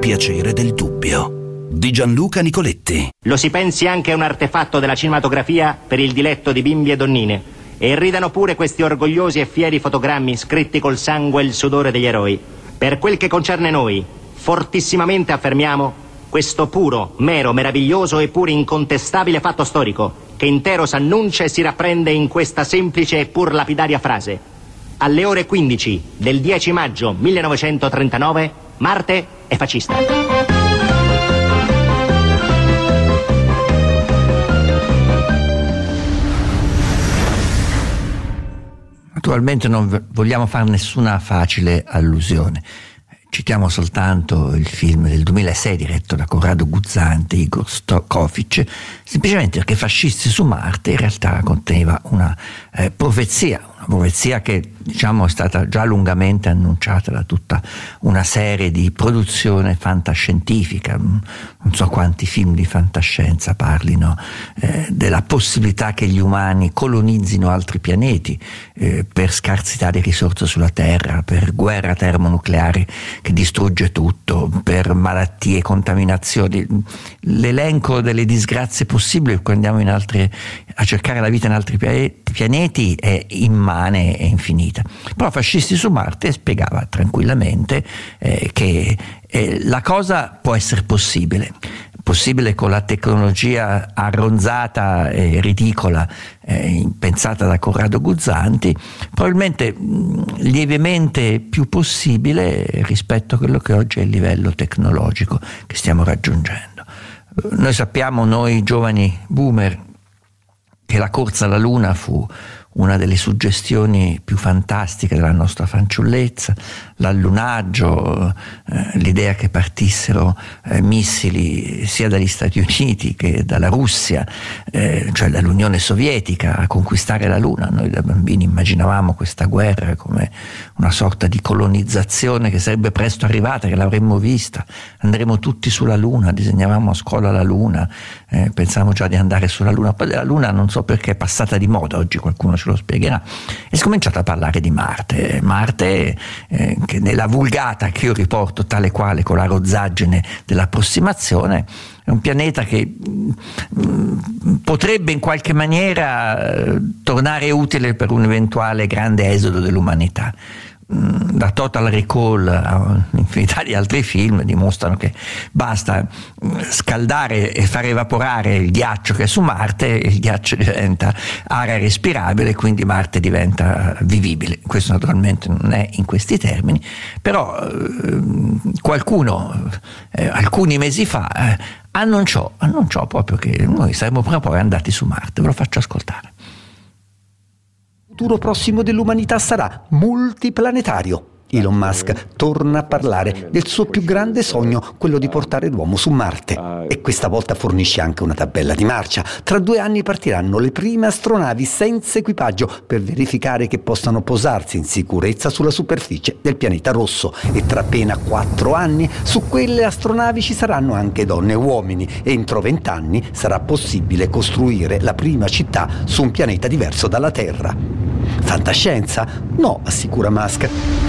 piacere del dubbio. Di Gianluca Nicoletti. Lo si pensi anche a un artefatto della cinematografia per il diletto di bimbi e donnine. E ridano pure questi orgogliosi e fieri fotogrammi scritti col sangue e il sudore degli eroi. Per quel che concerne noi, fortissimamente affermiamo questo puro, mero, meraviglioso e pur incontestabile fatto storico, che intero s'annuncia e si rapprende in questa semplice e pur lapidaria frase. Alle ore 15 del 10 maggio 1939, Marte è fascista. Naturalmente non vogliamo fare nessuna facile allusione. Citiamo soltanto il film del 2006 diretto da Corrado Guzzanti e Igor Stokovic, semplicemente perché Fascisti su Marte in realtà conteneva una profezia che diciamo è stata già lungamente annunciata da tutta una serie di produzione fantascientifica. Non so quanti film di fantascienza parlino della possibilità che gli umani colonizzino altri pianeti per scarsità di risorse sulla Terra, per guerra termonucleare che distrugge tutto, per malattie e contaminazioni. L'elenco delle disgrazie possibili quando andiamo a cercare la vita in altri pianeti è immane e infinita. Però Fascisti su Marte spiegava tranquillamente che la cosa può essere possibile con la tecnologia arronzata e ridicola pensata da Corrado Guzzanti, probabilmente lievemente più possibile rispetto a quello che oggi è il livello tecnologico che stiamo raggiungendo. Noi sappiamo, noi giovani boomer, che la corsa alla Luna fu una delle suggestioni più fantastiche della nostra fanciullezza, l'allunaggio, l'idea che partissero missili sia dagli Stati Uniti che dalla Russia, cioè dall'Unione Sovietica, a conquistare la Luna. Noi da bambini immaginavamo questa guerra come una sorta di colonizzazione che sarebbe presto arrivata, che l'avremmo vista, andremo tutti sulla Luna, disegnavamo a scuola la Luna, pensavamo già di andare sulla Luna. Poi della Luna non so perché è passata di moda, oggi qualcuno ce lo spiegherà, e si è cominciato a parlare di Marte, che nella vulgata che io riporto tale quale con la rozzaggine dell'approssimazione è un pianeta che potrebbe in qualche maniera tornare utile per un eventuale grande esodo dell'umanità. Da Total Recall a un'infinità di altri film dimostrano che basta scaldare e far evaporare il ghiaccio che è su Marte e il ghiaccio diventa aria respirabile, quindi Marte diventa vivibile. Questo naturalmente non è in questi termini, però qualcuno alcuni mesi fa annunciò proprio che noi saremmo proprio andati su Marte. Ve lo faccio ascoltare. Il futuro prossimo dell'umanità sarà multiplanetario. Elon Musk torna a parlare del suo più grande sogno, quello di portare l'uomo su Marte. E questa volta fornisce anche una tabella di marcia. Tra 2 anni partiranno le prime astronavi senza equipaggio per verificare che possano posarsi in sicurezza sulla superficie del pianeta rosso. E tra appena 4 anni su quelle astronavi ci saranno anche donne e uomini. E entro 20 anni sarà possibile costruire la prima città su un pianeta diverso dalla Terra. Fantascienza? No, assicura Musk.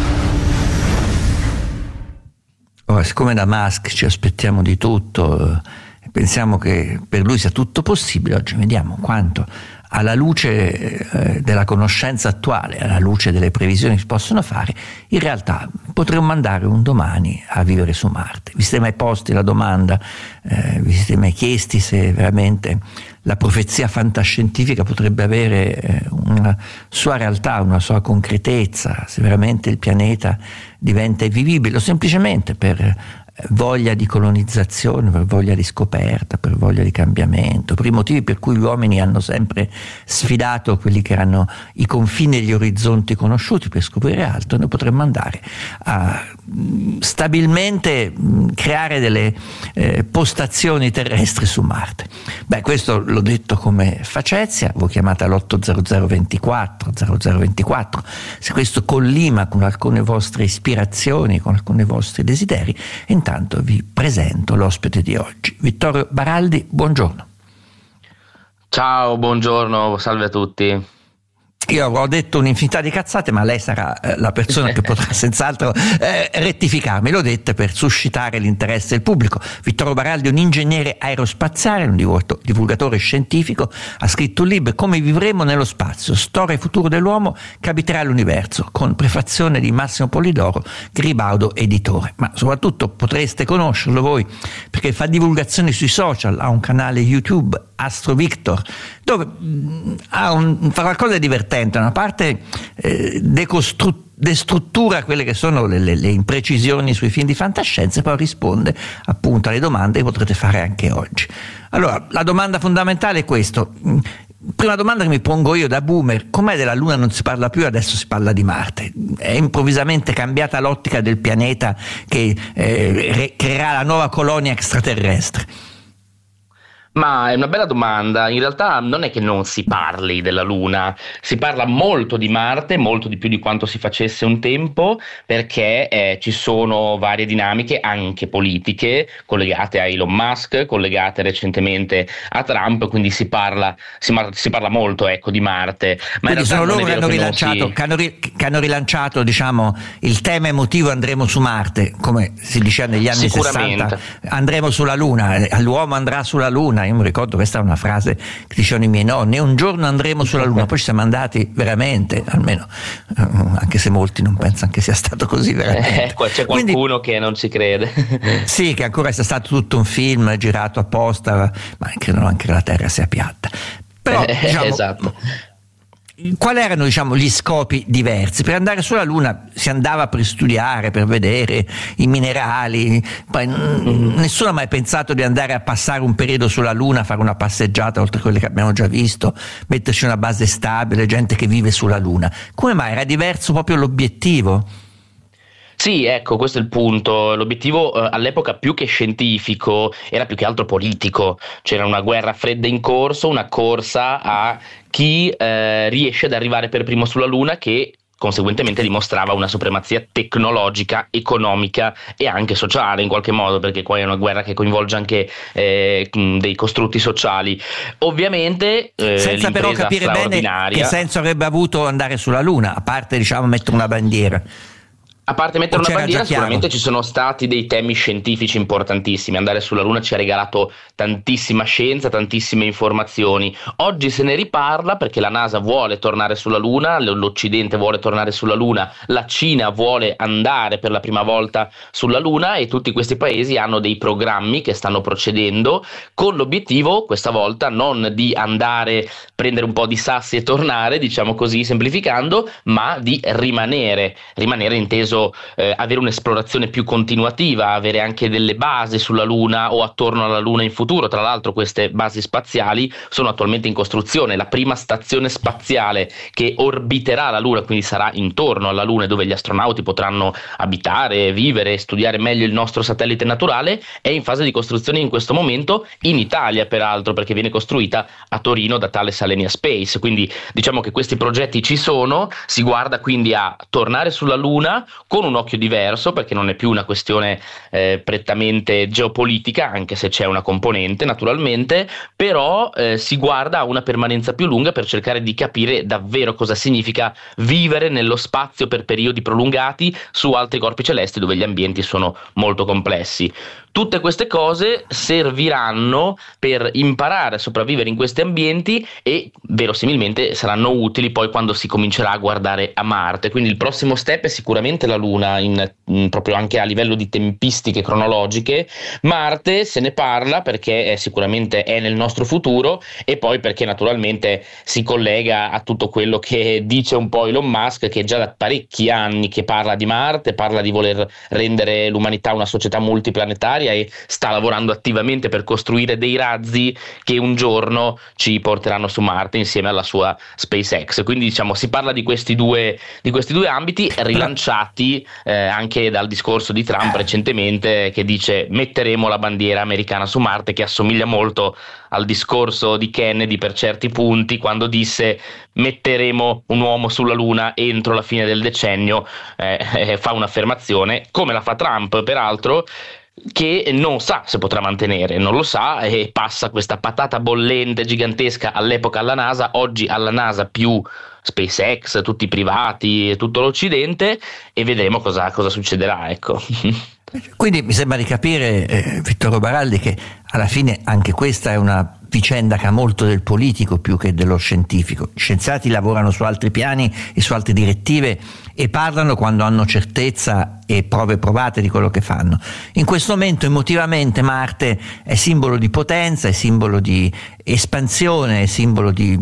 Ora, siccome da Musk ci aspettiamo di tutto e pensiamo che per lui sia tutto possibile, oggi vediamo quanto alla luce della conoscenza attuale, alla luce delle previsioni che si possono fare, in realtà potremmo andare un domani a vivere su Marte. Vi siete mai posti la domanda, vi siete mai chiesti se veramente la profezia fantascientifica potrebbe avere una sua realtà, una sua concretezza, se veramente il pianeta diventa vivibile o semplicemente per voglia di colonizzazione, per voglia di scoperta, per voglia di cambiamento, per i motivi per cui gli uomini hanno sempre sfidato quelli che erano i confini e gli orizzonti conosciuti per scoprire altro. Noi potremmo andare a stabilmente creare delle postazioni terrestri su Marte. Questo l'ho detto come facezia, voi chiamate all'800 24 0024 se questo collima con alcune vostre ispirazioni, con alcuni vostri desideri. Intanto vi presento l'ospite di oggi, Vittorio Baraldi. Buongiorno. Ciao, buongiorno, salve a tutti. Io avrò detto un'infinità di cazzate, ma lei sarà la persona che potrà senz'altro rettificarmi. L'ho detto per suscitare l'interesse del pubblico. Vittorio Baraldi è un ingegnere aerospaziale, un divulgatore scientifico, ha scritto un libro, Come vivremo nello spazio, storia e futuro dell'uomo che abiterà l'universo, con prefazione di Massimo Polidoro, Gribaudo editore. Ma soprattutto potreste conoscerlo voi perché fa divulgazioni sui social, ha un canale YouTube, Astro Victor, dove fa qualcosa di divertente. Una parte destruttura quelle che sono le imprecisioni sui film di fantascienza e poi risponde appunto alle domande che potrete fare anche oggi. Allora, la domanda fondamentale è questo. Prima domanda che mi pongo io da boomer: com'è della Luna non si parla più, adesso si parla di Marte? È improvvisamente cambiata l'ottica del pianeta che creerà la nuova colonia extraterrestre? Ma è una bella domanda. In realtà non è che non si parli della Luna, si parla molto di Marte, molto di più di quanto si facesse un tempo, perché ci sono varie dinamiche anche politiche collegate a Elon Musk, collegate recentemente a Trump, quindi si parla molto, ecco, di Marte. Ma quindi sono loro che hanno rilanciato, diciamo, il tema emotivo andremo su Marte, come si diceva negli anni 60, andremo sulla Luna, l'uomo andrà sulla Luna. Io mi ricordo, questa è una frase che dicevano i miei nonni: un giorno andremo sulla Luna. Poi ci siamo andati veramente, almeno, anche se molti non pensano che sia stato così veramente. C'è qualcuno che non ci crede. Sì, che ancora sia stato tutto un film girato apposta, ma credono anche che la Terra sia piatta. Però diciamo, esatto. Quali erano, diciamo, gli scopi diversi? Per andare sulla Luna si andava per studiare, per vedere i minerali, poi nessuno ha mai pensato di andare a passare un periodo sulla Luna, fare una passeggiata oltre quelle che abbiamo già visto, metterci una base stabile, gente che vive sulla Luna. Come mai era diverso proprio l'obiettivo? Sì, ecco, questo è il punto. L'obiettivo all'epoca, più che scientifico, era più che altro politico. C'era una guerra fredda in corso, una corsa a chi riesce ad arrivare per primo sulla Luna, che conseguentemente dimostrava una supremazia tecnologica, economica e anche sociale in qualche modo, perché poi è una guerra che coinvolge anche dei costrutti sociali. Ovviamente senza però capire bene che senso avrebbe avuto andare sulla Luna, a parte, diciamo, mettere una bandiera. A parte mettere una bandiera, sicuramente ci sono stati dei temi scientifici importantissimi. Andare sulla Luna ci ha regalato tantissima scienza, tantissime informazioni. Oggi se ne riparla perché la NASA vuole tornare sulla Luna, l'Occidente vuole tornare sulla Luna, la Cina vuole andare per la prima volta sulla Luna, e tutti questi paesi hanno dei programmi che stanno procedendo con l'obiettivo, questa volta, non di andare, prendere un po' di sassi e tornare, diciamo così, semplificando, ma di rimanere inteso avere un'esplorazione più continuativa, avere anche delle basi sulla Luna o attorno alla Luna in futuro. Tra l'altro queste basi spaziali sono attualmente in costruzione. La prima stazione spaziale che orbiterà la Luna, quindi sarà intorno alla Luna, dove gli astronauti potranno abitare, vivere, studiare meglio il nostro satellite naturale, è in fase di costruzione in questo momento, in Italia peraltro, perché viene costruita a Torino da Thales Alenia Space. Quindi diciamo che questi progetti ci sono, si guarda quindi a tornare sulla Luna con un occhio diverso, perché non è più una questione prettamente geopolitica, anche se c'è una componente naturalmente, però si guarda a una permanenza più lunga per cercare di capire davvero cosa significa vivere nello spazio per periodi prolungati su altri corpi celesti dove gli ambienti sono molto complessi. Tutte queste cose serviranno per imparare a sopravvivere in questi ambienti e verosimilmente saranno utili poi quando si comincerà a guardare a Marte. Quindi il prossimo step è sicuramente la Luna, proprio anche a livello di tempistiche cronologiche. Marte se ne parla perché sicuramente è nel nostro futuro, e poi perché naturalmente si collega a tutto quello che dice un po' Elon Musk, che già da parecchi anni che parla di Marte, parla di voler rendere l'umanità una società multiplanetaria e sta lavorando attivamente per costruire dei razzi che un giorno ci porteranno su Marte insieme alla sua SpaceX. Quindi diciamo si parla di questi due ambiti, rilanciati anche dal discorso di Trump recentemente, che dice metteremo la bandiera americana su Marte, che assomiglia molto al discorso di Kennedy per certi punti, quando disse metteremo un uomo sulla Luna entro la fine del decennio. Fa un'affermazione, come la fa Trump peraltro, che non sa se potrà mantenere, non lo sa, e passa questa patata bollente gigantesca all'epoca alla NASA. Oggi alla NASA più SpaceX, tutti i privati, tutto l'Occidente, e vedremo cosa succederà, ecco. Quindi mi sembra di capire, Vittorio Baraldi, che alla fine anche questa è una vicenda che ha molto del politico più che dello scientifico. Gli scienziati lavorano su altri piani e su altre direttive e parlano quando hanno certezza e prove provate di quello che fanno. In questo momento emotivamente Marte è simbolo di potenza, è simbolo di espansione, è simbolo di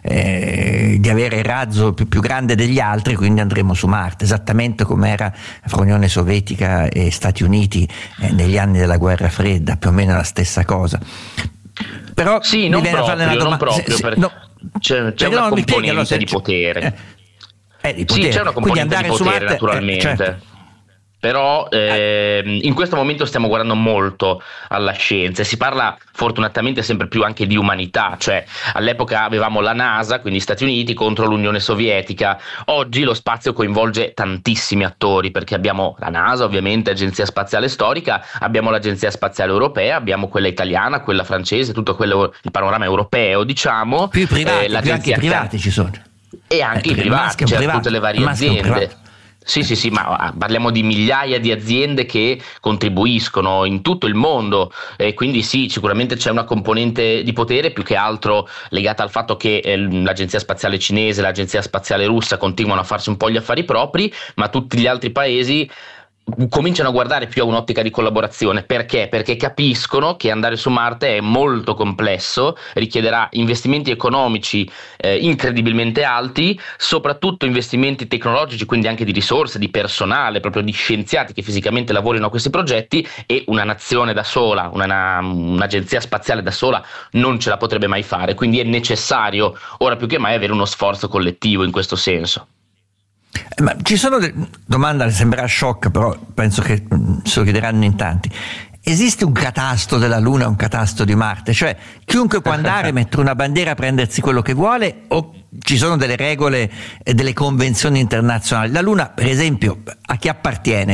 avere il razzo più grande degli altri, quindi andremo su Marte, esattamente come era fra Unione Sovietica e Stati Uniti negli anni della Guerra Fredda, più o meno la stessa cosa. Però sì, non proprio, c'è una componente di potere. Di potere. Sì, c'è una componente di potere, naturalmente. Certo. Però in questo momento stiamo guardando molto alla scienza e si parla fortunatamente sempre più anche di umanità, cioè all'epoca avevamo la NASA, quindi Stati Uniti contro l'Unione Sovietica. Oggi lo spazio coinvolge tantissimi attori, perché abbiamo la NASA, ovviamente, Agenzia Spaziale Storica, abbiamo l'Agenzia Spaziale Europea, abbiamo quella italiana, quella francese, tutto quello, il panorama europeo, diciamo. Più privati, anche i privati ci sono. E anche i privati, cioè tutte le varie aziende. Sì, ma parliamo di migliaia di aziende che contribuiscono in tutto il mondo, e quindi sì, sicuramente c'è una componente di potere, più che altro legata al fatto che l'Agenzia Spaziale Cinese, l'Agenzia Spaziale Russa continuano a farsi un po' gli affari propri, ma tutti gli altri paesi cominciano a guardare più a un'ottica di collaborazione. Perché? Perché capiscono che andare su Marte è molto complesso, richiederà investimenti economici incredibilmente alti, soprattutto investimenti tecnologici, quindi anche di risorse, di personale, proprio di scienziati che fisicamente lavorino a questi progetti, e una nazione da sola, un'agenzia spaziale da sola non ce la potrebbe mai fare, quindi è necessario ora più che mai avere uno sforzo collettivo in questo senso. Ma ci sono domanda che sembrerà sciocca, però penso che se lo chiederanno in tanti. Esiste un catasto della Luna, un catasto di Marte? Cioè chiunque può andare, mettere una bandiera, prendersi quello che vuole, o ci sono delle regole e delle convenzioni internazionali? La Luna, per esempio, a chi appartiene?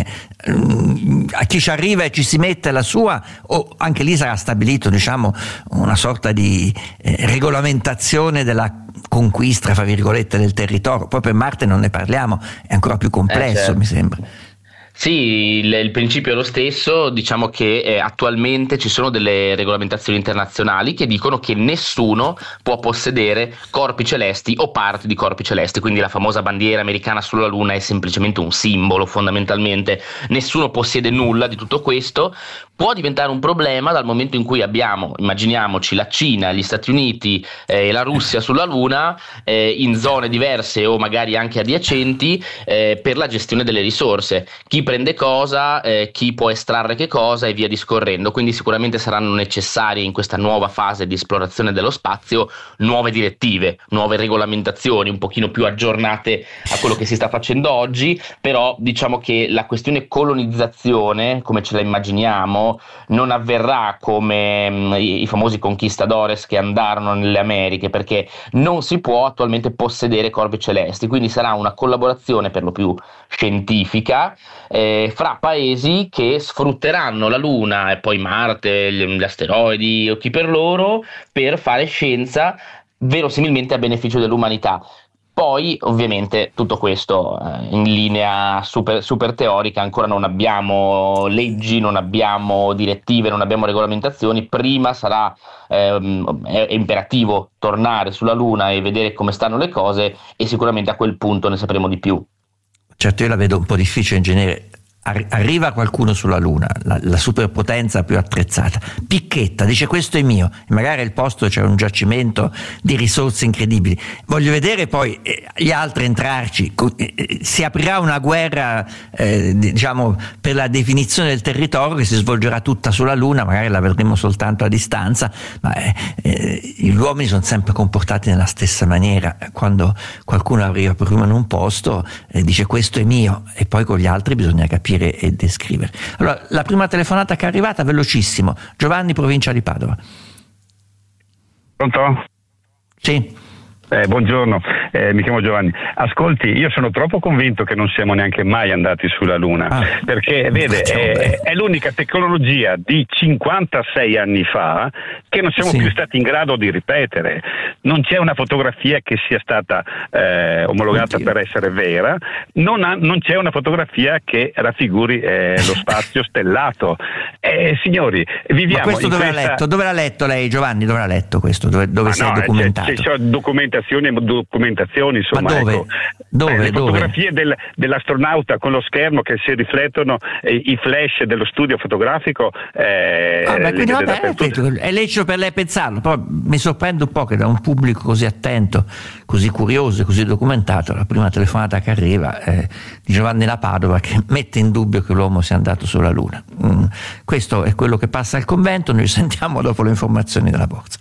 A chi ci arriva e ci si mette la sua, o anche lì sarà stabilito, diciamo, una sorta di regolamentazione della conquista, fra virgolette, del territorio? Poi per Marte non ne parliamo, è ancora più complesso, certo. Mi sembra. Sì, il principio è lo stesso. Diciamo che attualmente ci sono delle regolamentazioni internazionali che dicono che nessuno può possedere corpi celesti o parti di corpi celesti, quindi la famosa bandiera americana sulla Luna è semplicemente un simbolo, fondamentalmente. Nessuno possiede nulla di tutto questo. Può diventare un problema dal momento in cui abbiamo, immaginiamoci, la Cina, gli Stati Uniti e la Russia sulla Luna in zone diverse o magari anche adiacenti per la gestione delle risorse. Chi prende cosa, chi può estrarre che cosa e via discorrendo. Quindi sicuramente saranno necessarie in questa nuova fase di esplorazione dello spazio nuove direttive, nuove regolamentazioni un pochino più aggiornate a quello che si sta facendo oggi. Però diciamo che la questione colonizzazione, come ce la immaginiamo, non avverrà come i famosi conquistadores che andarono nelle Americhe, perché non si può attualmente possedere corpi celesti, quindi sarà una collaborazione per lo più scientifica fra paesi che sfrutteranno la Luna e poi Marte, gli asteroidi o chi per loro, per fare scienza verosimilmente a beneficio dell'umanità. Poi ovviamente tutto questo in linea super teorica, ancora non abbiamo leggi, non abbiamo direttive, non abbiamo regolamentazioni. Prima sarà è imperativo tornare sulla Luna e vedere come stanno le cose, e sicuramente a quel punto ne sapremo di più. Certo, io la vedo un po' difficile in genere. Arriva qualcuno sulla Luna, la superpotenza più attrezzata, picchetta, dice questo è mio, e magari al posto c'è un giacimento di risorse incredibili. Voglio vedere poi gli altri entrarci, si aprirà una guerra diciamo per la definizione del territorio che si svolgerà tutta sulla Luna, magari la vedremo soltanto a distanza, ma gli uomini sono sempre comportati nella stessa maniera. Quando qualcuno arriva prima in un posto dice questo è mio, e poi con gli altri bisogna capire e descrivere. Allora, la prima telefonata che è arrivata, velocissimo. Giovanni, provincia di Padova. Pronto? Sì. Buongiorno. mi chiamo Giovanni. Ascolti, io sono troppo convinto che non siamo neanche mai andati sulla Luna, perché vede, è l'unica tecnologia di 56 anni fa che non siamo più stati in grado di ripetere. Non c'è una fotografia che sia stata omologata per essere vera, non c'è una fotografia che raffiguri lo spazio stellato. Signori, viviamo. Ma questo dove l'ha letto lei, Giovanni? Dove l'ha letto questo? Dove si è documentato? C'è documentazioni, insomma. Ma dove? Ecco. Le fotografie dell'astronauta con lo schermo che si riflettono, i flash dello studio fotografico. È lecito per lei pensarlo, però mi sorprende un po' che da un pubblico così attento, così curioso e così documentato, la prima telefonata che arriva di Giovanni da Padova, che mette in dubbio che l'uomo sia andato sulla Luna. Questo è quello che passa al convento, noi sentiamo dopo le informazioni della borsa.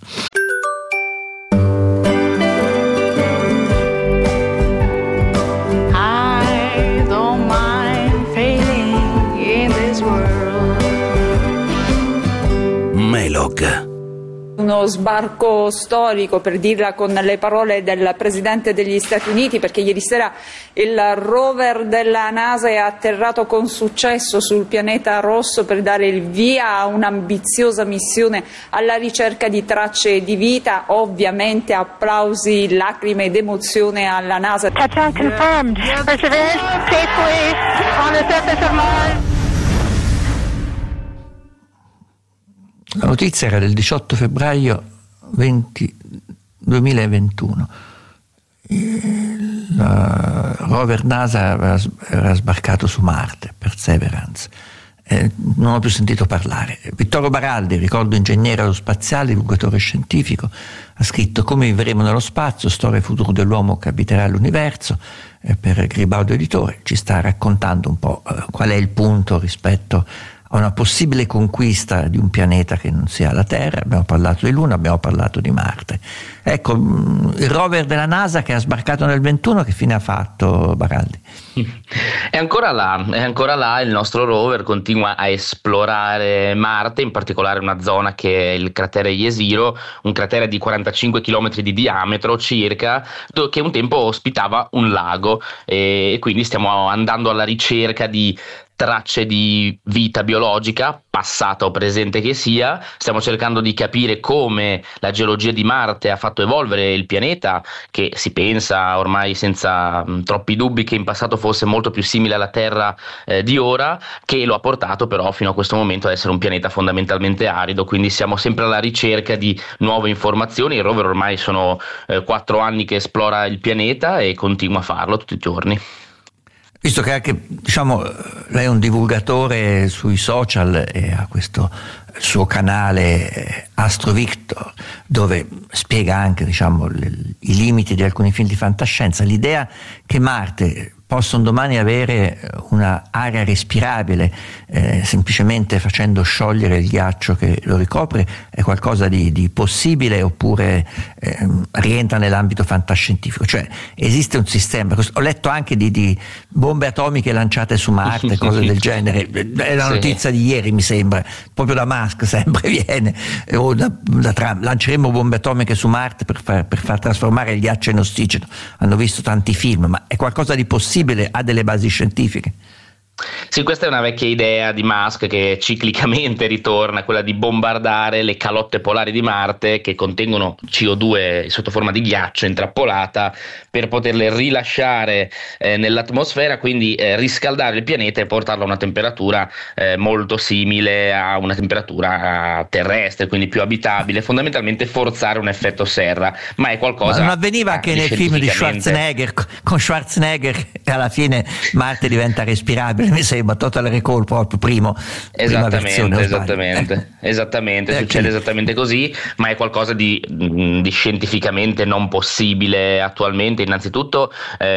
Melog. Uno sbarco storico, per dirla con le parole del Presidente degli Stati Uniti, perché ieri sera il rover della NASA è atterrato con successo sul pianeta rosso per dare il via a un'ambiziosa missione alla ricerca di tracce di vita. Ovviamente applausi, lacrime ed emozione alla NASA. Touchdown confirmed. Perseverance safely on the surface of Mars. La notizia era del 18 febbraio 2021. Il rover NASA era sbarcato su Marte, Perseverance. Non ho più sentito parlare. Vittorio Baraldi, ricordo ingegnere aerospaziale, divulgatore scientifico, ha scritto Come vivremo nello spazio, storia e futuro dell'uomo che abiterà l'universo, per Gribaudo Editore. Ci sta raccontando un po' qual è il punto rispetto a una possibile conquista di un pianeta che non sia la Terra. Abbiamo parlato di Luna, abbiamo parlato di Marte. Ecco, il rover della NASA che ha sbarcato nel 21, che fine ha fatto, Baraldi? È ancora là, il nostro rover continua a esplorare Marte, in particolare una zona che è il cratere Jezero, un cratere di 45 km di diametro circa, che un tempo ospitava un lago, e quindi stiamo andando alla ricerca di tracce di vita biologica, passata o presente che sia. Stiamo cercando di capire come la geologia di Marte ha fatto evolvere il pianeta, che si pensa ormai senza troppi dubbi che in passato fosse molto più simile alla Terra di ora, che lo ha portato però fino a questo momento ad essere un pianeta fondamentalmente arido. Quindi siamo sempre alla ricerca di nuove informazioni. Il rover ormai sono 4 anni che esplora il pianeta e continua a farlo tutti i giorni. Visto che anche, lei è un divulgatore sui social e ha questo suo canale Astro Victor, dove spiega anche, i limiti di alcuni film di fantascienza, l'idea che Marte possa un domani avere una area respirabile, semplicemente facendo sciogliere il ghiaccio che lo ricopre, è qualcosa di possibile, oppure rientra nell'ambito fantascientifico? Cioè, esiste un sistema, ho letto anche di bombe atomiche lanciate su Marte, cose del genere, è la notizia di ieri mi sembra, proprio da Musk sempre viene, o da Trump, lanceremo bombe atomiche su Marte per far trasformare il ghiaccio in ossigeno. Hanno visto tanti film, ma è qualcosa di possibile? Ha delle basi scientifiche? Sì, questa è una vecchia idea di Musk che ciclicamente ritorna, quella di bombardare le calotte polari di Marte che contengono CO2 sotto forma di ghiaccio intrappolata, per poterle rilasciare nell'atmosfera, quindi riscaldare il pianeta e portarlo a una temperatura molto simile a una temperatura terrestre, quindi più abitabile, fondamentalmente forzare un effetto serra. Ma è qualcosa. Ma non avveniva anche nel film di Schwarzenegger, con Schwarzenegger, e alla fine Marte diventa respirabile, mi sembra, Total Recall proprio prima versione, esattamente, succede esattamente così, ma è qualcosa di scientificamente non possibile attualmente. Innanzitutto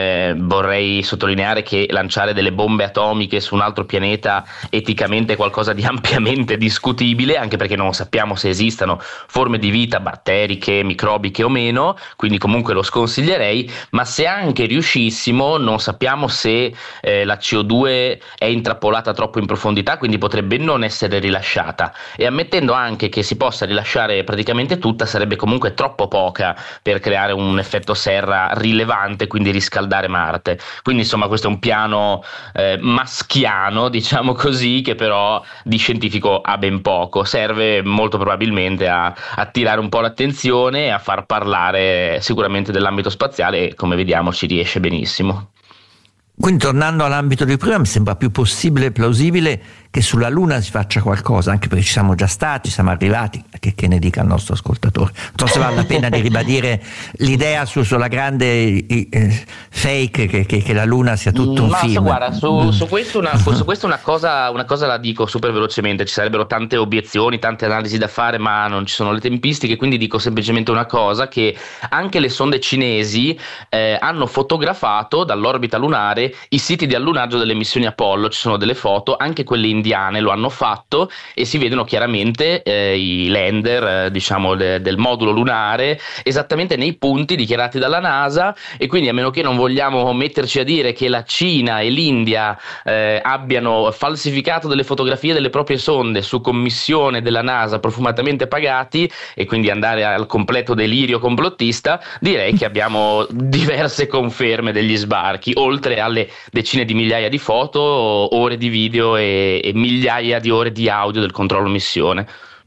vorrei sottolineare che lanciare delle bombe atomiche su un altro pianeta eticamente è qualcosa di ampiamente discutibile, anche perché non sappiamo se esistano forme di vita batteriche, microbiche o meno, quindi comunque lo sconsiglierei. Ma se anche riuscissimo, non sappiamo se la CO2 è intrappolata troppo in profondità, quindi potrebbe non essere rilasciata, e ammettendo anche che si possa rilasciare praticamente tutta, sarebbe comunque troppo poca per creare un effetto serra rilevante, quindi riscaldare Marte. Quindi insomma questo è un piano maschiano, diciamo così, che però di scientifico ha ben poco. Serve molto probabilmente a attirare un po' l'attenzione e a far parlare sicuramente dell'ambito spaziale, e come vediamo ci riesce benissimo. Quindi, tornando all'ambito di prima, mi sembra più possibile e plausibile che sulla Luna si faccia qualcosa, anche perché ci siamo già stati, siamo arrivati, che ne dica il nostro ascoltatore. Non so se vale la pena di ribadire l'idea sulla grande fake che la Luna sia tutto un film. Guarda, su questo una cosa la dico super velocemente. Ci sarebbero tante obiezioni, tante analisi da fare, ma non ci sono le tempistiche, quindi dico semplicemente una cosa, che anche le sonde cinesi hanno fotografato dall'orbita lunare i siti di allunaggio delle missioni Apollo. Ci sono delle foto, anche quelle indiane lo hanno fatto, e si vedono chiaramente i lander del modulo lunare esattamente nei punti dichiarati dalla NASA. E quindi, a meno che non vogliamo metterci a dire che la Cina e l'India abbiano falsificato delle fotografie delle proprie sonde su commissione della NASA, profumatamente pagati, e quindi andare al completo delirio complottista, direi che abbiamo diverse conferme degli sbarchi, oltre alle decine di migliaia di foto, ore di video e migliaia di ore di audio del controllo missione.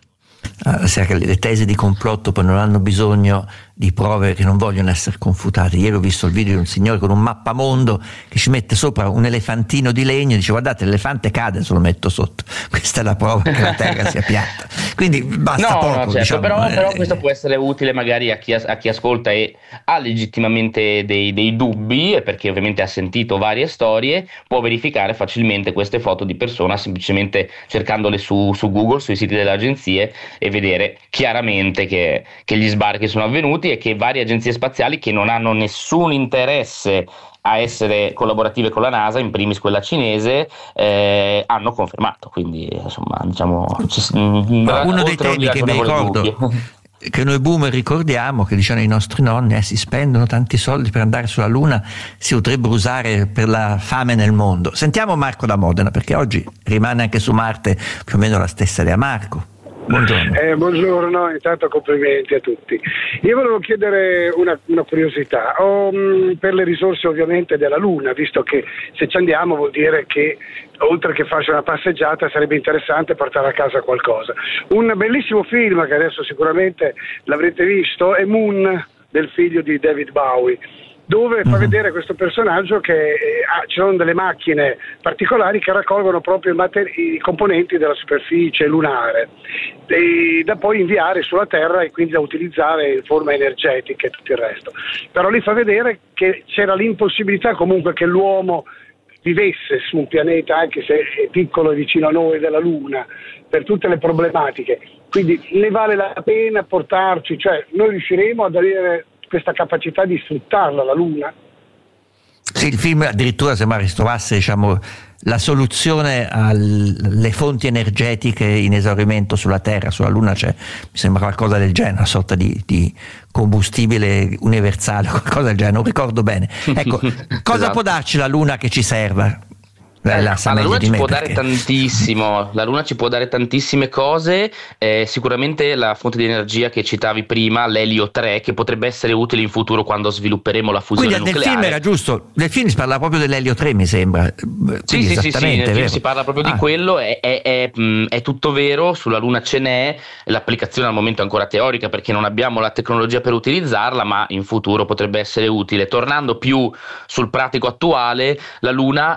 Le tesi di complotto poi non hanno bisogno di prove che non vogliono essere confutate. Ieri ho visto il video di un signore con un mappamondo che ci mette sopra un elefantino di legno e dice: guardate, l'elefante cade se lo metto sotto, questa è la prova che la terra sia piatta. Quindi basta poco. Certo, diciamo, però questo può essere utile magari a chi ascolta e ha legittimamente dei dubbi, perché ovviamente ha sentito varie storie. Può verificare facilmente queste foto di persona semplicemente cercandole su Google, sui siti delle agenzie, e vedere chiaramente che gli sbarchi sono avvenuti, e che varie agenzie spaziali, che non hanno nessun interesse a essere collaborative con la NASA, in primis quella cinese, hanno confermato. Quindi insomma, diciamo, uno dei temi che mi ricordo che noi boomer ricordiamo, che dicevano i nostri nonni, si spendono tanti soldi per andare sulla Luna, si potrebbero usare per la fame nel mondo. Sentiamo Marco da Modena, perché oggi rimane anche su Marte più o meno la stessa idea. Marco, buongiorno. Buongiorno, intanto complimenti a tutti. Io volevo chiedere una curiosità, per le risorse ovviamente della Luna, visto che se ci andiamo vuol dire che oltre che farci una passeggiata sarebbe interessante portare a casa qualcosa. Un bellissimo film che adesso sicuramente l'avrete visto è Moon, del figlio di David Bowie, dove fa vedere questo personaggio che ci sono delle macchine particolari che raccolgono proprio i componenti della superficie lunare, da poi inviare sulla Terra e quindi da utilizzare in forma energetica e tutto il resto. Però lì fa vedere che c'era l'impossibilità comunque che l'uomo vivesse su un pianeta, anche se è piccolo e vicino a noi, della Luna, per tutte le problematiche. Quindi ne vale la pena portarci, cioè noi riusciremo ad avere questa capacità di sfruttarla, la Luna? Sì, il film addirittura sembra che trovasse, diciamo, la soluzione alle fonti energetiche in esaurimento sulla Terra. Sulla Luna c'è, mi sembra qualcosa del genere, una sorta di combustibile universale, qualcosa del genere, non ricordo bene. Ecco, cosa può darci la Luna che ci serva? La Luna ci può dare tantissimo, la Luna ci può dare tantissime cose, sicuramente la fonte di energia che citavi prima, l'elio 3, che potrebbe essere utile in futuro quando svilupperemo la fusione nucleare. Quindi nel film era giusto, nel film si parla proprio dell'elio 3, mi sembra. Sì, nel film si parla proprio di quello, è tutto vero, sulla Luna ce n'è, l'applicazione al momento è ancora teorica perché non abbiamo la tecnologia per utilizzarla, ma in futuro potrebbe essere utile. Tornando più sul pratico attuale, la Luna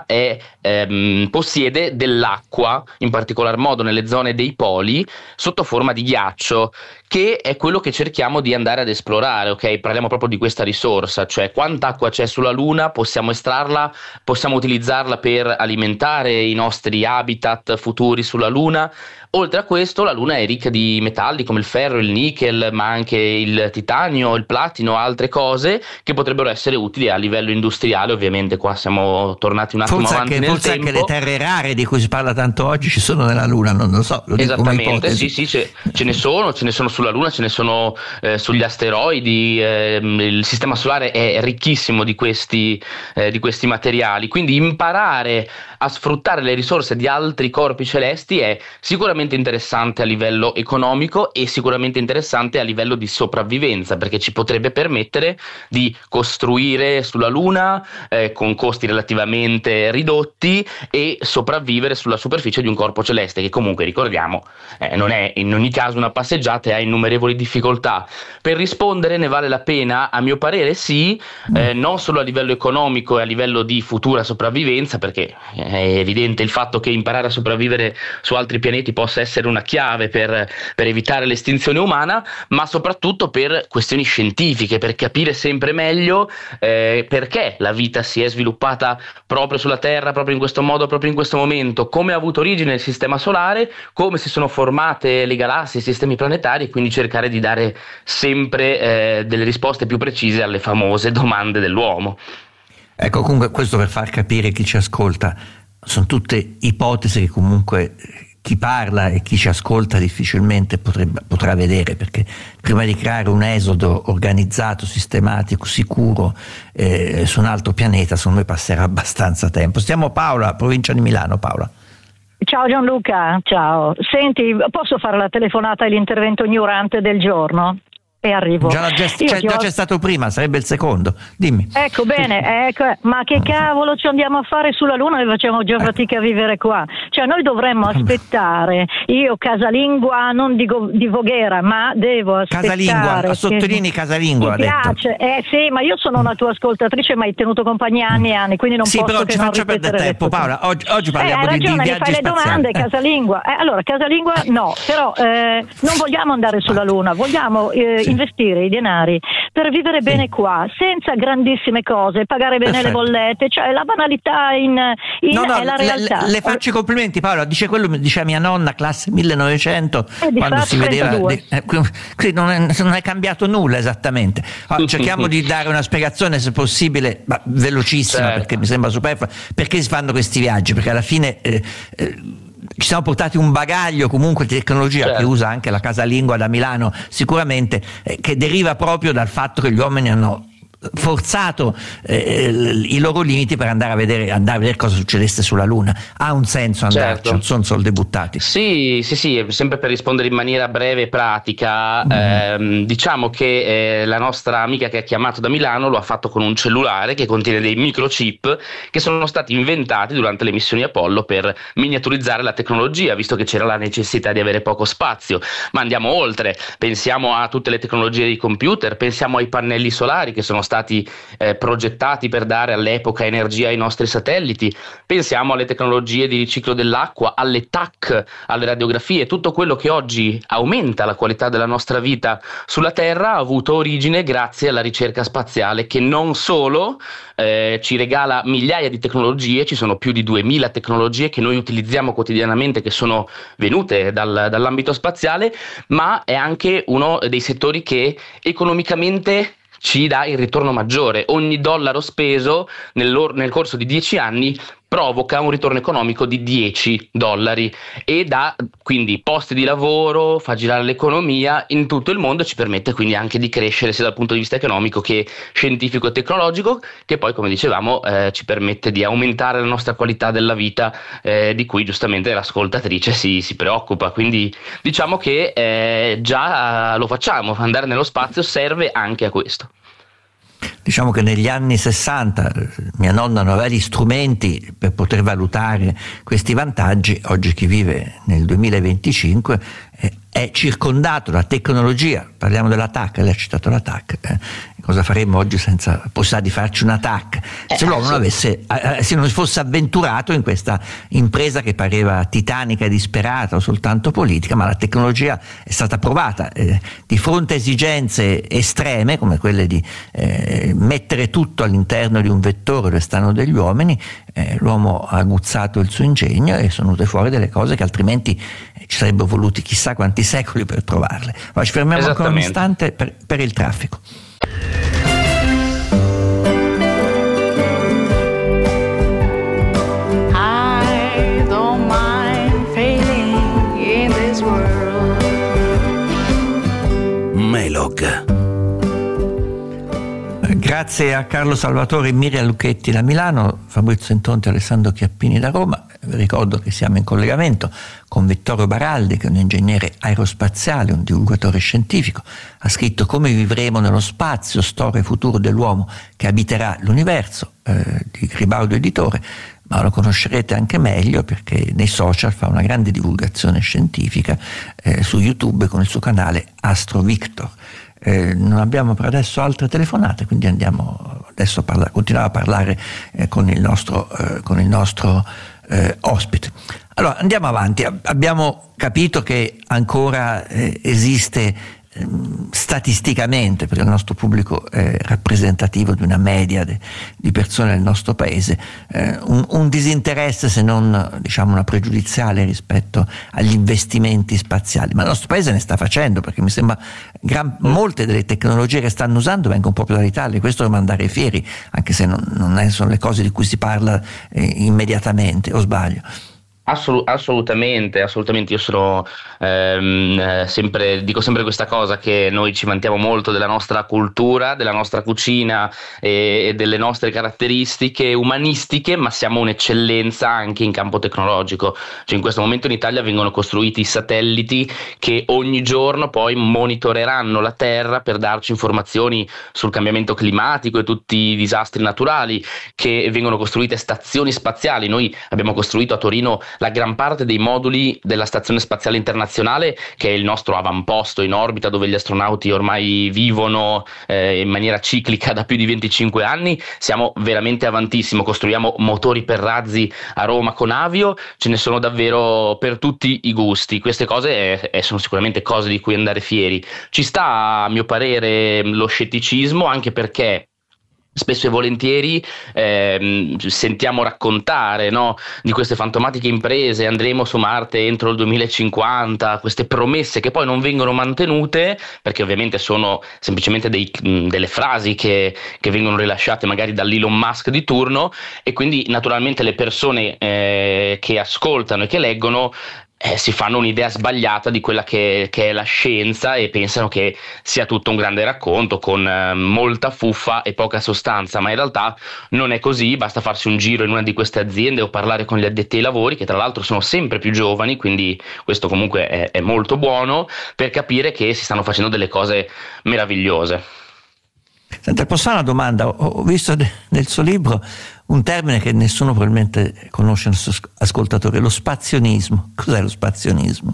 possiede dell'acqua, in particolar modo nelle zone dei poli, sotto forma di ghiaccio, che è quello che cerchiamo di andare ad esplorare. Ok, parliamo proprio di questa risorsa, cioè quanta acqua c'è sulla Luna, possiamo estrarla, possiamo utilizzarla per alimentare i nostri habitat futuri sulla Luna. Oltre a questo, la Luna è ricca di metalli come il ferro, il nickel, ma anche il titanio, il platino, altre cose che potrebbero essere utili a livello industriale. Ovviamente qua siamo tornati un attimo avanti nel tempo. tempo. Che le terre rare di cui si parla tanto oggi ci sono nella Luna, non lo so. Lo esattamente, sì, ce ne sono sulla Luna, ce ne sono sugli asteroidi. Il sistema solare è ricchissimo di questi materiali, quindi imparare a sfruttare le risorse di altri corpi celesti è sicuramente interessante a livello economico e sicuramente interessante a livello di sopravvivenza, perché ci potrebbe permettere di costruire sulla Luna con costi relativamente ridotti e sopravvivere sulla superficie di un corpo celeste che comunque, ricordiamo, non è in ogni caso una passeggiata e ha innumerevoli difficoltà. Per rispondere, ne vale la pena? A mio parere sì, non solo a livello economico e a livello di futura sopravvivenza, perché è evidente il fatto che imparare a sopravvivere su altri pianeti possa essere una chiave per evitare l'estinzione umana, ma soprattutto per questioni scientifiche, per capire sempre meglio perché la vita si è sviluppata proprio sulla Terra, proprio in questo modo, proprio in questo momento, come ha avuto origine il sistema solare, come si sono formate le galassie, i sistemi planetari, e quindi cercare di dare sempre delle risposte più precise alle famose domande dell'uomo. Ecco, comunque questo per far capire chi ci ascolta, sono tutte ipotesi che comunque chi parla e chi ci ascolta difficilmente potrà vedere, perché prima di creare un esodo organizzato, sistematico, sicuro su un altro pianeta, secondo me passerà abbastanza tempo. Stiamo a Paola, provincia di Milano. Paola. Ciao Gianluca, ciao. Senti, posso fare la telefonata e l'intervento ignorante del giorno? E arrivo. Già c'è stato prima, sarebbe il secondo. Dimmi. Ecco, bene, ma che cavolo ci andiamo a fare sulla Luna? Noi facciamo già fatica a vivere qua. Cioè noi dovremmo aspettare, io casalingua non di Voghera, ma devo aspettare. Casalingua, sottolinei casalingua. Mi piace, sì, ma io sono una tua ascoltatrice, mi hai tenuto compagnia anni e anni, quindi non posso però che ci non faccio perdere tempo, Paola. Oggi parliamo hai ragione, di viaggi fai le domande, casalingua. Allora, casalingua no, però non vogliamo andare sulla Luna, vogliamo investire i denari per vivere bene qua, senza grandissime cose, pagare bene le bollette, cioè la banalità è la realtà. Le faccio i complimenti, Paola, dice quello che diceva mia nonna, classe 1900, quando si vedeva qui non è cambiato nulla esattamente. Cerchiamo di dare una spiegazione, se possibile, ma velocissima, perché mi sembra superflua, perché si fanno questi viaggi, perché alla fine ci siamo portati un bagaglio comunque di tecnologia che usa anche la casalingua da Milano sicuramente, che deriva proprio dal fatto che gli uomini hanno forzato i loro limiti per andare a vedere cosa succedesse sulla Luna. Ha un senso andarci, non sono solo buttati. Sì, sempre per rispondere in maniera breve e pratica, diciamo che la nostra amica che ha chiamato da Milano lo ha fatto con un cellulare che contiene dei microchip che sono stati inventati durante le missioni Apollo per miniaturizzare la tecnologia, visto che c'era la necessità di avere poco spazio. Ma andiamo oltre, pensiamo a tutte le tecnologie dei computer, pensiamo ai pannelli solari che sono stati progettati per dare all'epoca energia ai nostri satelliti, pensiamo alle tecnologie di riciclo dell'acqua, alle TAC, alle radiografie. Tutto quello che oggi aumenta la qualità della nostra vita sulla Terra ha avuto origine grazie alla ricerca spaziale, che non solo ci regala migliaia di tecnologie, ci sono più di 2000 tecnologie che noi utilizziamo quotidianamente, che sono venute dall'ambito spaziale, ma è anche uno dei settori che economicamente ci dà il ritorno maggiore. Ogni dollaro speso nel corso di 10 anni provoca un ritorno economico di $10 e dà quindi posti di lavoro, fa girare l'economia in tutto il mondo, ci permette quindi anche di crescere sia dal punto di vista economico che scientifico e tecnologico, che poi, come dicevamo, ci permette di aumentare la nostra qualità della vita, di cui giustamente l'ascoltatrice si preoccupa. Quindi diciamo che già lo facciamo, andare nello spazio serve anche a questo. Diciamo che negli anni 60 mia nonna non aveva gli strumenti per poter valutare questi vantaggi. Oggi chi vive nel 2025 è circondato da tecnologia. Parliamo della TAC, lei ha citato la TAC. Cosa faremmo oggi senza possibilità di farci una TAC? Se l'uomo non fosse avventurato in questa impresa che pareva titanica e disperata o soltanto politica, ma la tecnologia è stata provata. Di fronte a esigenze estreme come quelle di mettere tutto all'interno di un vettore dove stanno degli uomini, l'uomo ha aguzzato il suo ingegno e sono venute fuori delle cose che altrimenti ci sarebbero voluti chissà quanti secoli per trovarle. Ma ci fermiamo ancora un istante per il traffico. Grazie a Carlo Salvatore e Miriam Lucchetti da Milano, Fabrizio Intonti e Alessandro Chiappini da Roma. Vi ricordo che siamo in collegamento con Vittorio Baraldi, che è un ingegnere aerospaziale, un divulgatore scientifico. Ha scritto Come vivremo nello spazio, storia e futuro dell'uomo che abiterà l'universo, di Ribaudo Editore, ma lo conoscerete anche meglio perché nei social fa una grande divulgazione scientifica su YouTube con il suo canale Astro Victor. Non abbiamo per adesso altre telefonate, quindi andiamo adesso continuiamo a parlare con il nostro ospite. Allora andiamo avanti. Abbiamo capito che ancora esiste statisticamente, perché il nostro pubblico è rappresentativo di una media di persone del nostro paese, un disinteresse, se non diciamo una pregiudiziale rispetto agli investimenti spaziali, ma il nostro paese ne sta facendo, perché mi sembra molte delle tecnologie che stanno usando vengono proprio dall'Italia. Questo dobbiamo andare fieri, anche se non sono le cose di cui si parla immediatamente, o sbaglio? Assolutamente, io sono dico sempre questa cosa, che noi ci vantiamo molto della nostra cultura, della nostra cucina e delle nostre caratteristiche umanistiche, ma siamo un'eccellenza anche in campo tecnologico. Cioè in questo momento in Italia vengono costruiti i satelliti che ogni giorno poi monitoreranno la Terra per darci informazioni sul cambiamento climatico e tutti i disastri naturali, che vengono costruite stazioni spaziali. Noi abbiamo costruito a Torino la gran parte dei moduli della Stazione Spaziale Internazionale, che è il nostro avamposto in orbita, dove gli astronauti ormai vivono in maniera ciclica da più di 25 anni. Siamo veramente avantissimo, costruiamo motori per razzi a Roma con Avio, ce ne sono davvero per tutti i gusti. Queste cose sono sicuramente cose di cui andare fieri. Ci sta, a mio parere, lo scetticismo, anche perché spesso e volentieri sentiamo raccontare, no, di queste fantomatiche imprese, andremo su Marte entro il 2050, queste promesse che poi non vengono mantenute, perché ovviamente sono semplicemente delle frasi che vengono rilasciate magari dall'Elon Musk di turno, e quindi naturalmente le persone che ascoltano e che leggono si fanno un'idea sbagliata di quella che è la scienza, e pensano che sia tutto un grande racconto con molta fuffa e poca sostanza, ma in realtà non è così. Basta farsi un giro in una di queste aziende o parlare con gli addetti ai lavori, che tra l'altro sono sempre più giovani, quindi questo comunque è molto buono, per capire che si stanno facendo delle cose meravigliose. Senta, posso fare una domanda? Ho visto nel suo libro un termine che nessuno probabilmente conosce, il nostro ascoltatore, lo spazionismo. Cos'è lo spazionismo?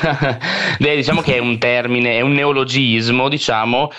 Diciamo che è un termine, è un neologismo, diciamo,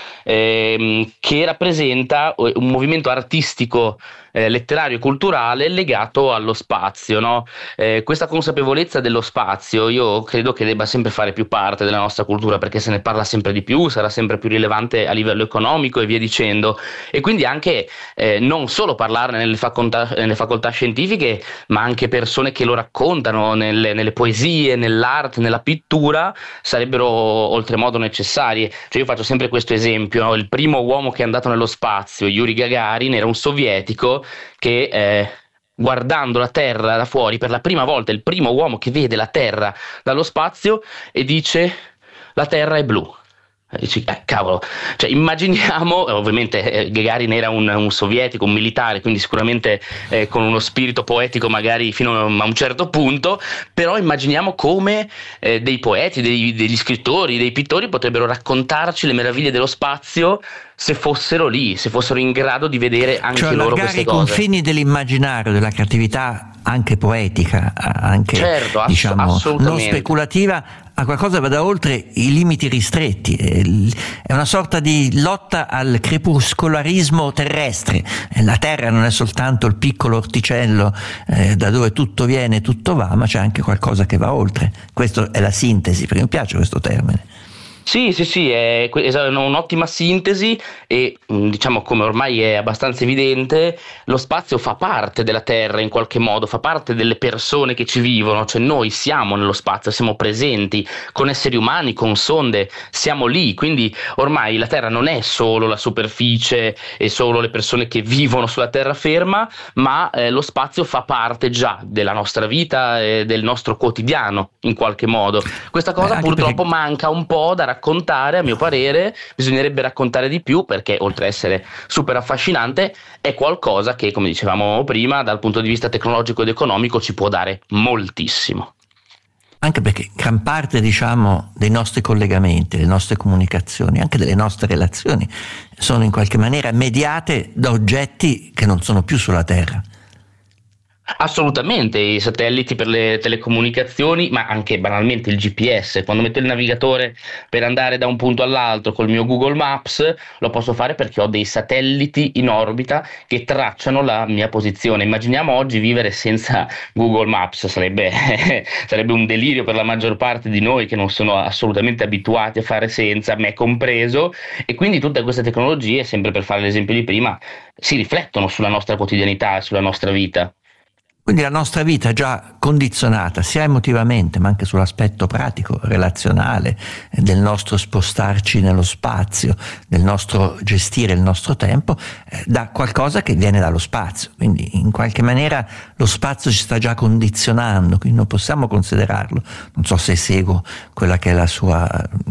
che rappresenta un movimento artistico, letterario e culturale legato allo spazio, no? Questa consapevolezza dello spazio io credo che debba sempre fare più parte della nostra cultura, perché se ne parla sempre di più, sarà sempre più rilevante a livello economico e via dicendo, e quindi anche non solo parlarne nelle facoltà scientifiche, ma anche persone che lo raccontano nelle poesie, nell'arte, nella pittura, sarebbero oltremodo necessarie. Cioè io faccio sempre questo esempio, no? Il primo uomo che è andato nello spazio, Yuri Gagarin, era un sovietico che guardando la Terra da fuori per la prima volta, il primo uomo che vede la Terra dallo spazio, e dice: la Terra è blu. Dici, cavolo, cioè immaginiamo, ovviamente Gagarin era un sovietico, un militare, quindi sicuramente con uno spirito poetico magari fino a un certo punto, però immaginiamo come dei poeti, degli scrittori, dei pittori potrebbero raccontarci le meraviglie dello spazio se fossero lì, se fossero in grado di vedere anche loro queste cose. I confini dell'immaginario, della creatività anche poetica, anche certo, diciamo non speculativa, a qualcosa che vada oltre i limiti ristretti. È una sorta di lotta al crepuscolarismo terrestre. La Terra non è soltanto il piccolo orticello da dove tutto viene e tutto va, ma c'è anche qualcosa che va oltre. Questa è la sintesi, perché mi piace questo termine. Sì, è un'ottima sintesi, e diciamo, come ormai è abbastanza evidente, lo spazio fa parte della Terra in qualche modo, fa parte delle persone che ci vivono, cioè noi siamo nello spazio, siamo presenti con esseri umani, con sonde, siamo lì, quindi ormai la Terra non è solo la superficie e solo le persone che vivono sulla terraferma, ma lo spazio fa parte già della nostra vita e del nostro quotidiano in qualche modo. Questa cosa purtroppo manca un po' da raccontare, a mio parere, bisognerebbe raccontare di più, perché oltre a essere super affascinante è qualcosa che, come dicevamo prima, dal punto di vista tecnologico ed economico ci può dare moltissimo. Anche perché gran parte, diciamo, dei nostri collegamenti, delle nostre comunicazioni, anche delle nostre relazioni, sono in qualche maniera mediate da oggetti che non sono più sulla Terra. Assolutamente, i satelliti per le telecomunicazioni, ma anche banalmente il GPS. Quando metto il navigatore per andare da un punto all'altro col mio Google Maps, lo posso fare perché ho dei satelliti in orbita che tracciano la mia posizione. Immaginiamo oggi vivere senza Google Maps, sarebbe un delirio per la maggior parte di noi che non sono assolutamente abituati a fare senza, me compreso, e quindi tutte queste tecnologie, sempre per fare l'esempio di prima, si riflettono sulla nostra quotidianità e sulla nostra vita. Quindi la nostra vita è già condizionata sia emotivamente ma anche sull'aspetto pratico, relazionale, del nostro spostarci nello spazio, del nostro gestire il nostro tempo, da qualcosa che viene dallo spazio. Quindi in qualche maniera lo spazio ci sta già condizionando, quindi non possiamo considerarlo, non so se seguo quella che è la sua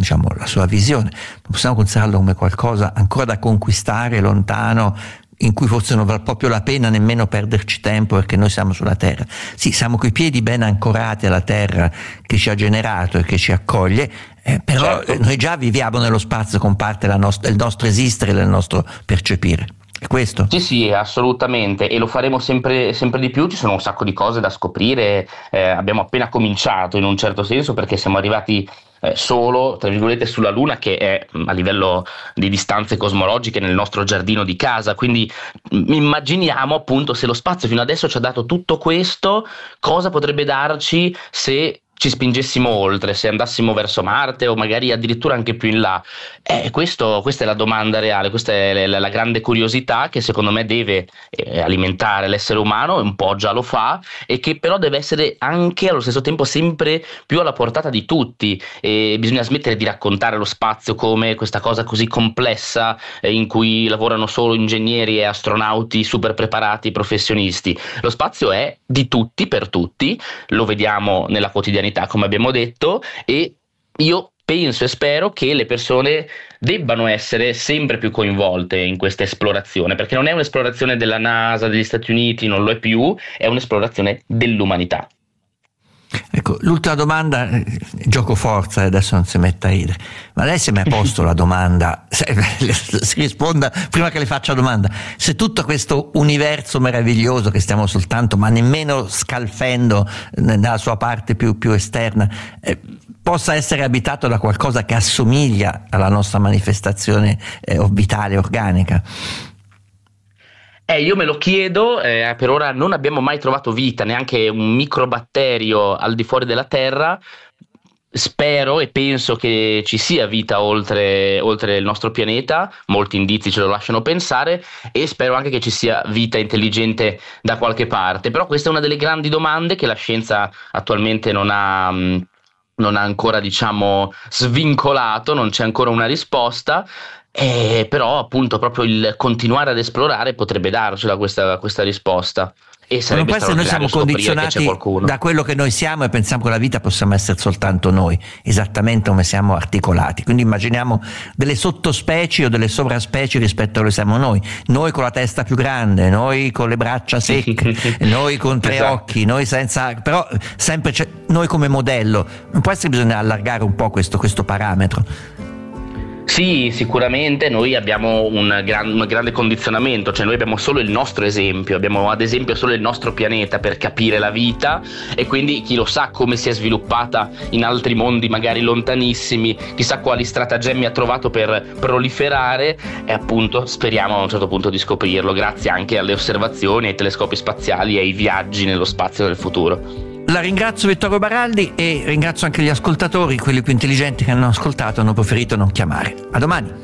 visione, non possiamo considerarlo come qualcosa ancora da conquistare, lontano, in cui forse non vale proprio la pena nemmeno perderci tempo, perché noi siamo sulla Terra. Sì, siamo coi piedi ben ancorati alla Terra che ci ha generato e che ci accoglie, però certo, noi già viviamo nello spazio con parte del nostro esistere, del nostro percepire. È questo? Sì, assolutamente, e lo faremo sempre di più. Ci sono un sacco di cose da scoprire, abbiamo appena cominciato in un certo senso, perché siamo arrivati solo, tra virgolette, sulla Luna, che è a livello di distanze cosmologiche nel nostro giardino di casa. Quindi immaginiamo appunto, se lo spazio fino adesso ci ha dato tutto questo, cosa potrebbe darci se ci spingessimo oltre, se andassimo verso Marte o magari addirittura anche più in là. Questa è la domanda reale, questa è la grande curiosità che secondo me deve alimentare l'essere umano, un po' già lo fa, e che però deve essere anche allo stesso tempo sempre più alla portata di tutti. E bisogna smettere di raccontare lo spazio come questa cosa così complessa in cui lavorano solo ingegneri e astronauti super preparati, professionisti. Lo spazio è di tutti per tutti, lo vediamo nella quotidianità, come abbiamo detto, e io penso e spero che le persone debbano essere sempre più coinvolte in questa esplorazione, perché non è un'esplorazione della NASA, degli Stati Uniti, non lo è più, è un'esplorazione dell'umanità. Ecco, l'ultima domanda, gioco forza, adesso non si metta a ridere, ma lei si è mai posto la domanda, si risponda prima che le faccia la domanda, se tutto questo universo meraviglioso che stiamo soltanto, ma nemmeno scalfendo nella sua parte più esterna, possa essere abitato da qualcosa che assomiglia alla nostra manifestazione orbitale, organica? Io me lo chiedo, per ora non abbiamo mai trovato vita, neanche un microbatterio al di fuori della Terra. Spero e penso che ci sia vita oltre il nostro pianeta, molti indizi ce lo lasciano pensare, e spero anche che ci sia vita intelligente da qualche parte. Però questa è una delle grandi domande che la scienza attualmente non ha ancora, svincolato, non c'è ancora una risposta. Però appunto proprio il continuare ad esplorare potrebbe darcela questa risposta. E non può essere, noi siamo condizionati da quello che noi siamo e pensiamo che la vita possiamo essere soltanto noi, esattamente come siamo articolati. Quindi immaginiamo delle sottospecie o delle sovraspecie rispetto a quello che siamo noi con la testa più grande, noi con le braccia secche, noi con 3 occhi, noi senza, però sempre c'è noi come modello. Non può essere, bisogna allargare un po' questo parametro. Sì, sicuramente noi abbiamo un grande condizionamento, cioè noi abbiamo solo il nostro esempio, abbiamo ad esempio solo il nostro pianeta per capire la vita, e quindi chi lo sa come si è sviluppata in altri mondi magari lontanissimi, chissà quali stratagemmi ha trovato per proliferare, e appunto speriamo a un certo punto di scoprirlo, grazie anche alle osservazioni, ai telescopi spaziali e ai viaggi nello spazio del futuro. La ringrazio, Vittorio Baraldi, e ringrazio anche gli ascoltatori, quelli più intelligenti che hanno ascoltato, hanno preferito non chiamare. A domani.